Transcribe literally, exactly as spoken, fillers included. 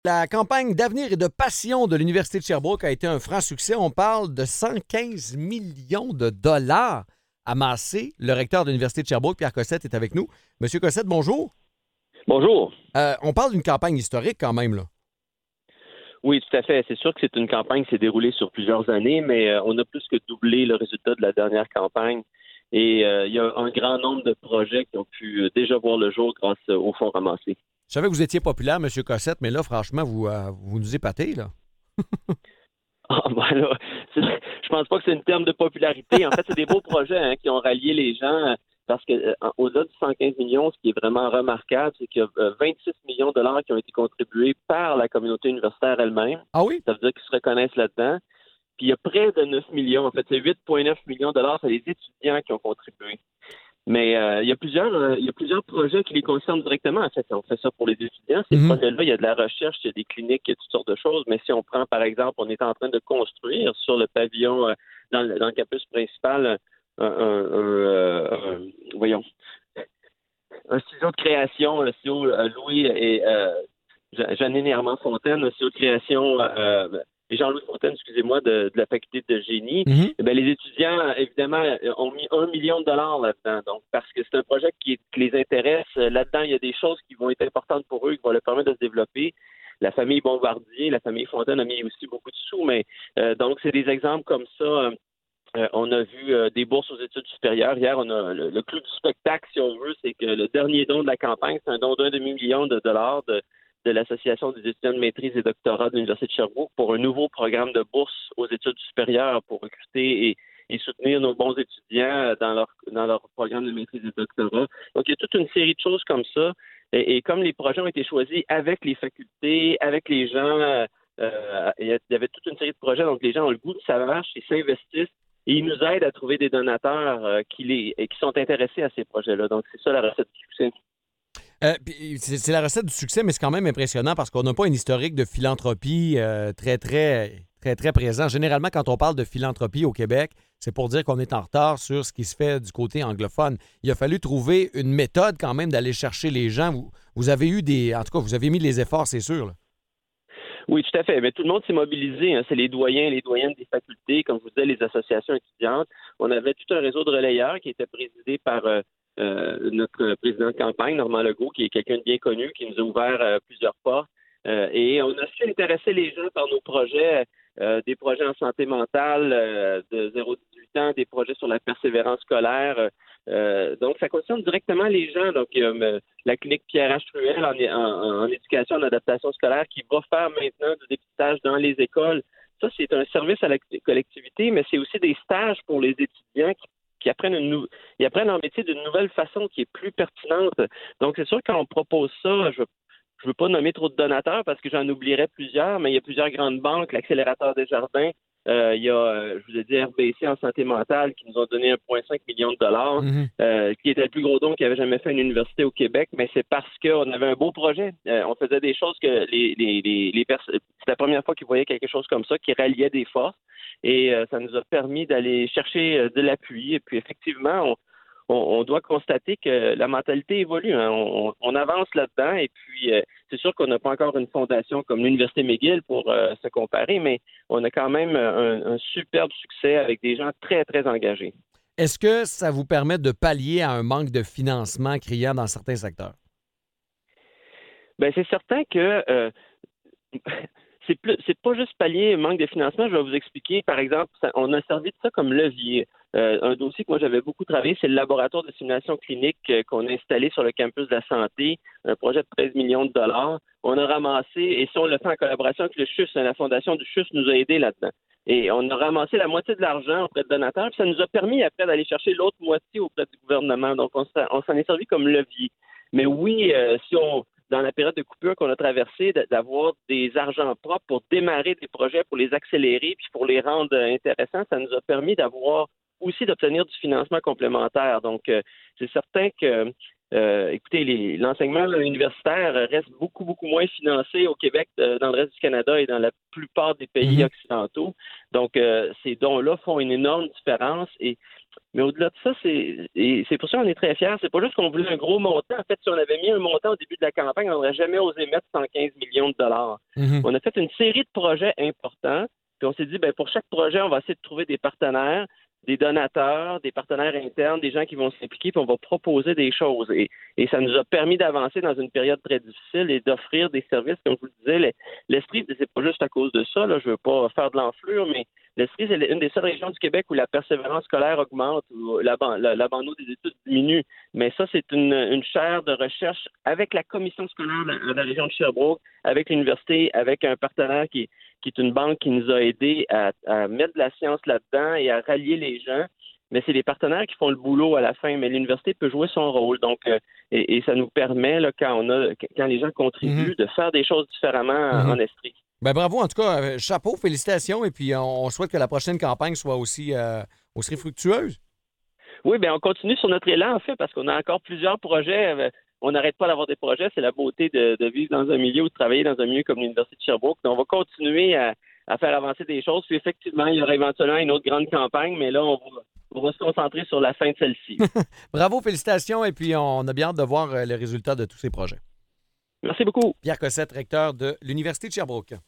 La campagne d'avenir et de passion de l'Université de Sherbrooke a été un franc succès. On parle de cent quinze millions de dollars amassés. Le recteur de l'Université de Sherbrooke, Pierre Cossette, est avec nous. Monsieur Cossette, bonjour. Bonjour. Euh, on parle d'une campagne historique quand même, là. Oui, tout à fait. C'est sûr que c'est une campagne qui s'est déroulée sur plusieurs années, mais euh, on a plus que doublé le résultat de la dernière campagne. Et euh, il y a un grand nombre de projets qui ont pu euh, déjà voir le jour grâce euh, aux fonds ramassés. Je savais que vous étiez populaire, Monsieur Cossette, mais là, franchement, vous, euh, vous nous épatez, là. Ah, ben là, c'est- je pense pas que c'est une terme de popularité. En fait, c'est des beaux projets hein, qui ont rallié les gens euh, parce que euh, au-delà du cent quinze millions, ce qui est vraiment remarquable, c'est qu'il y a euh, vingt-six millions de dollars qui ont été contribués par la communauté universitaire elle-même. Ah oui? Ça veut dire qu'ils se reconnaissent là-dedans. Puis il y a près de neuf millions, en fait, c'est huit virgule neuf millions de dollars, c'est les étudiants qui ont contribué. Mais euh, il y a plusieurs euh, il y a plusieurs projets qui les concernent directement. En fait, on fait ça pour les étudiants. Ces Mhm. projets-là, il y a de la recherche, il y a des cliniques, il y a toutes sortes de choses. Mais si on prend, par exemple, on est en train de construire sur le pavillon, euh, dans, le, dans le campus principal, un, un- un, euh, un- voyons, un studio de création, un studio euh, Louis et euh, Ja- Janine Herman-Fontaine, un studio de création euh, et Jean-Louis Fontaine, excusez-moi, de, de la faculté de génie. Mhm. Eh bien, les étudiants, évidemment, ont mis un million de dollars là-dedans. Donc, parce que c'est un projet qui, qui les intéresse. Là-dedans, il y a des choses qui vont être importantes pour eux, qui vont leur permettre de se développer. La famille Bombardier, la famille Fontaine a mis aussi beaucoup de sous, mais euh, donc c'est des exemples comme ça. euh, euh, on a vu euh, des bourses aux études supérieures. Hier, on a le, le clou du spectacle, si on veut, c'est que le dernier don de la campagne, c'est un don d'un demi-million de dollars de, de l'Association des étudiants de maîtrise et doctorat de l'Université de Sherbrooke pour un nouveau programme de bourse aux études supérieures pour recruter et, et soutenir nos bons étudiants dans leur, dans leur programme de maîtrise et doctorat. Donc, il y a toute une série de choses comme ça. Et, et comme les projets ont été choisis avec les facultés, avec les gens, euh, euh, il y avait toute une série de projets, donc les gens ont le goût de ça marche, ils s'investissent et ils nous aident à trouver des donateurs euh, qui, les, et qui sont intéressés à ces projets-là. Donc, c'est ça la recette du succès. Euh, puis c'est c'est la recette du succès, mais c'est quand même impressionnant parce qu'on n'a pas un historique de philanthropie euh, très, très, très, très présent. Généralement, quand on parle de philanthropie au Québec, c'est pour dire qu'on est en retard sur ce qui se fait du côté anglophone. Il a fallu trouver une méthode quand même d'aller chercher les gens. Vous, vous avez eu des... En tout cas, vous avez mis les efforts, c'est sûr, là. Oui, tout à fait. Mais tout le monde s'est mobilisé. Hein. C'est les doyens, les doyennes des facultés, comme je vous disais, les associations étudiantes. On avait tout un réseau de relayeurs qui était présidé par euh, euh, notre président de campagne, Normand Legault, qui est quelqu'un de bien connu, qui nous a ouvert euh, plusieurs portes. Euh, et on a su intéresser les gens par nos projets, euh, des projets en santé mentale euh, de zéro à dix-huit ans, des projets sur la persévérance scolaire. Euh, donc, ça concerne directement les gens. Donc, euh, la clinique Pierre H. Truel en, en, en éducation, en adaptation scolaire, qui va faire maintenant du dépistage dans les écoles. Ça, c'est un service à la collectivité, mais c'est aussi des stages pour les étudiants qui, qui apprennent, une nou- ils apprennent leur métier d'une nouvelle façon qui est plus pertinente. Donc, c'est sûr, quand on propose ça, je je veux pas nommer trop de donateurs parce que j'en oublierais plusieurs, mais il y a plusieurs grandes banques, l'Accélérateur des Jardins, euh, il y a, euh, je vous ai dit, R B C en santé mentale qui nous ont donné un virgule cinq million de dollars, Mhm. euh, qui était le plus gros don qu'il avait jamais fait une université au Québec, mais c'est parce qu'on avait un beau projet. Euh, on faisait des choses que les, les, les, les personnes, c'est la première fois qu'ils voyaient quelque chose comme ça, qui ralliait des forces, et euh, ça nous a permis d'aller chercher euh, de l'appui. Et puis effectivement, on, on, on doit constater que la mentalité évolue. Hein. On, on avance là-dedans, et puis euh, c'est sûr qu'on n'a pas encore une fondation comme l'Université McGill pour euh, se comparer, mais on a quand même un, un superbe succès avec des gens très, très engagés. Est-ce que ça vous permet de pallier à un manque de financement criant dans certains secteurs? Ben c'est certain que euh, c'est plus, c'est pas juste pallier un manque de financement. Je vais vous expliquer. Par exemple, ça- on a servi de ça comme levier. Euh, un dossier que moi j'avais beaucoup travaillé, c'est le laboratoire de simulation clinique euh, qu'on a installé sur le campus de la santé, un projet de treize millions de dollars. On a ramassé, et ça on l'a fait en collaboration avec le C H U S, hein, la fondation du C H U S nous a aidés là-dedans. Et on a ramassé la moitié de l'argent auprès de donateurs, puis ça nous a permis après d'aller chercher l'autre moitié auprès du gouvernement. Donc on, s'en on s'en est servi comme levier. Mais oui, euh, si on dans la période de coupure qu'on a traversée, d'avoir des argents propres pour démarrer des projets, pour les accélérer, puis pour les rendre intéressants, ça nous a permis d'avoir aussi d'obtenir du financement complémentaire. Donc, euh, c'est certain que, euh, écoutez, les- l'enseignement universitaire reste beaucoup, beaucoup moins financé au Québec, euh, dans le reste du Canada et dans la plupart des pays Mhm. occidentaux. Donc, euh, ces dons-là font une énorme différence et Mais au-delà de ça, c'est et c'est pour ça qu'on est très fiers. C'est pas juste qu'on voulait un gros montant. En fait, si on avait mis un montant au début de la campagne, on n'aurait jamais osé mettre cent quinze millions de dollars. Mhm. On a fait une série de projets importants, puis on s'est dit, ben pour chaque projet, on va essayer de trouver des partenaires, des donateurs, des partenaires internes, des gens qui vont s'impliquer, puis on va proposer des choses. Et, et ça nous a permis d'avancer dans une période très difficile et d'offrir des services, comme je vous le disais. L'Estrie, c'est pas juste à cause de ça, là, je veux pas faire de l'enflure, mais l'Estrie, c'est une des seules régions du Québec où la persévérance scolaire augmente, où l'abandon des études diminue. Mais ça, c'est une, une chaire de recherche avec la commission scolaire de la région de Sherbrooke, avec l'université, avec un partenaire qui, qui est une banque qui nous a aidés à, à mettre de la science là-dedans et à rallier les gens. Mais c'est les partenaires qui font le boulot à la fin, mais l'université peut jouer son rôle. Donc, euh, et, et ça nous permet, là, quand on a, quand les gens contribuent, mm-hmm. de faire des choses différemment mm-hmm. en Estrie. Ben bravo, en tout cas, euh, chapeau, félicitations, et puis on, on souhaite que la prochaine campagne soit aussi, euh, aussi fructueuse. Oui, bien, on continue sur notre élan, en fait, parce qu'on a encore plusieurs projets. Euh, on n'arrête pas d'avoir des projets. C'est la beauté de, de vivre dans un milieu ou de travailler dans un milieu comme l'Université de Sherbrooke. Donc, on va continuer à, à faire avancer des choses. Puis, effectivement, il y aura éventuellement une autre grande campagne, mais là, on va, on va se concentrer sur la fin de celle-ci. Bravo, félicitations, et puis on a bien hâte de voir les résultats de tous ces projets. Merci beaucoup. Pierre Cossette, recteur de l'Université de Sherbrooke.